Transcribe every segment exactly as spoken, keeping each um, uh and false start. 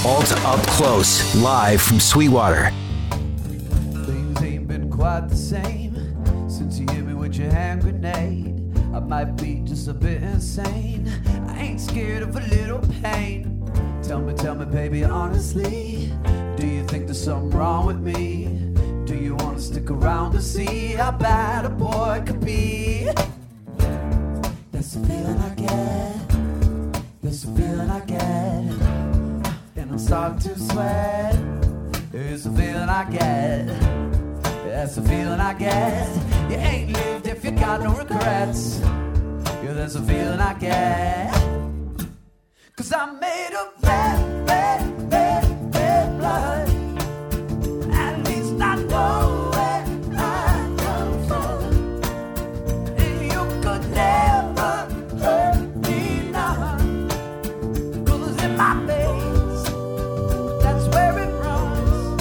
Alt Up Close, live from Sweetwater. Things ain't been quite the same since you hit me with your hand grenade. I might be just a bit insane. I ain't scared of a little pain. Tell me, tell me, baby, honestly, do you think there's something wrong with me? Do you want to stick around to see how bad a boy could be? That's the feeling I get. That's the feeling I get. And I'm starting to sweat. It's the feeling I get. That's the feeling I get. You ain't lived if you got no regrets. Yeah, that's the feeling I get. Cause I'm made of red, red, red, red blood. At least I know where I come from. And you could never hurt me now. Cause it's in my veins, that's where it runs.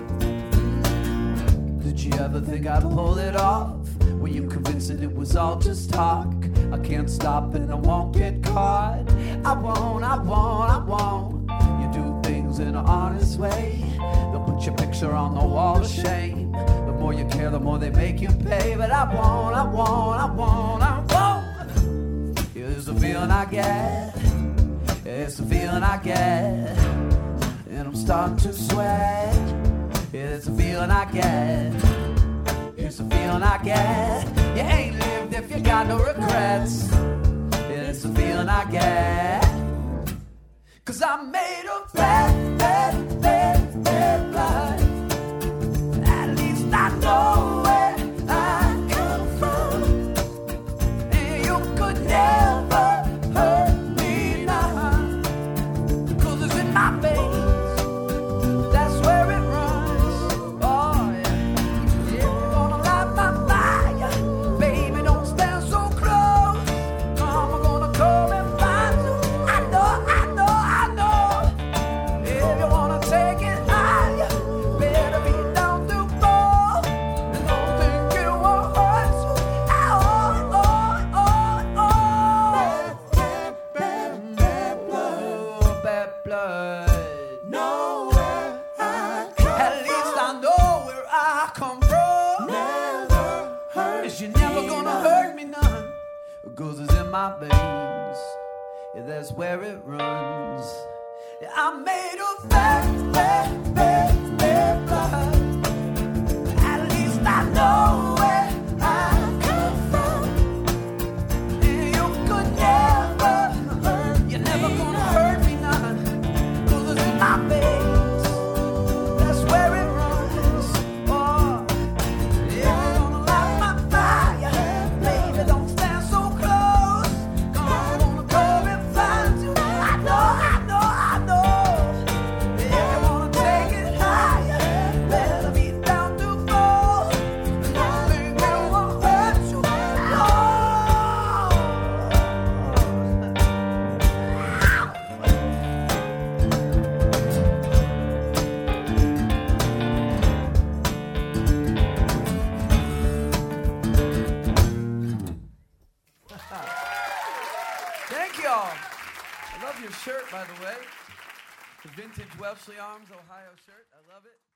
Did you ever think I'd pull it off? Were you convinced that it was all just talk? I can't stop and I won't get caught. I won't, I won't, I won't. You do things in an honest way. They'll put your picture on the wall of shame. The more you care, the more they make you pay. But I won't, I won't, I won't, I won't. Yeah, it's the feeling I get. It's the feeling I get. And I'm starting to sweat. It's the feeling I get. It's the feeling I get. You ain't lived if you got no regrets. It's the feeling I get. Cause I'm made of red, red, red, red blood. At least I know where I come from. And you could never hurt me now. Cause it's in my veins, that's where it runs. Oh yeah. If you wanna light my fire, baby, don't stand so close. I'm gonna come and find you. I know, I know, I know. If you wanna take it higher, better be down to fall. And don't think it won't hurt you. Oh, oh, oh, oh. Bad, bad, bad blood. Bad blood. Nowhere I come At least I know where I come from. Never hurt Is you never gonna hurt me none. Cause it's in my veins. Yeah, that's where it runs. Yeah, I'm made of red, red, red, red blood. At least I know where I come from. And you could never hurt. You're never gonna hurt me none. Cause it's in my veins. That's where it runs. Oh, if you're gonna light my fire, baby, don't stand so close. I'm gonna come and find you. I know, I know, I know. If you wanna take it higher, better be down to fall. Don't think it won't hurt you. Thank y'all. I love your shirt, by the way. The vintage Wellesley Arms, Ohio shirt. I love it.